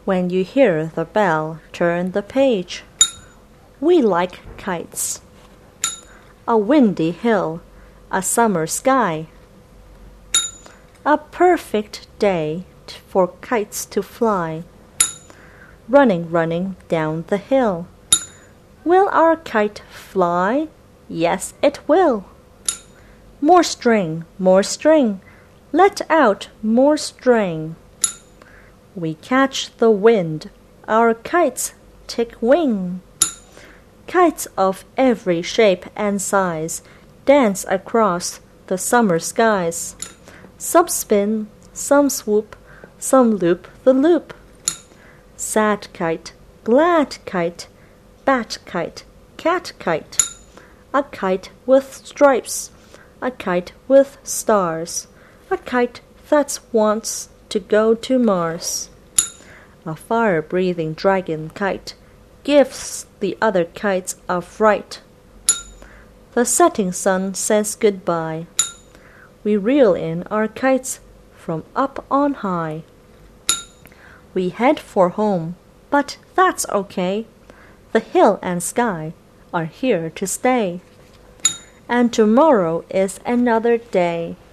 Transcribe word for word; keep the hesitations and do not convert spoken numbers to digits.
When you hear the bell, turn the page. We like kites. A windy hill, a summer sky. A perfect day for kites to fly. Running, running down the hill. Will our kite fly? Yes, it will. More string, more string. Let out more string. We catch the wind. Our kites take wing. Kites of every shape and size dance across the summer skies. Some spin, some swoop, some loop the loop. Sad kite, glad kite, bat kite, cat kite. A kite with stripes, a kite with stars, a kite that wants to go to Mars. A fire-breathing dragon kite gives the other kites a fright. The setting sun says goodbye. We reel in our kites from up on high. We head for home, but that's okay. The hill and sky are here to stay. And tomorrow is another day.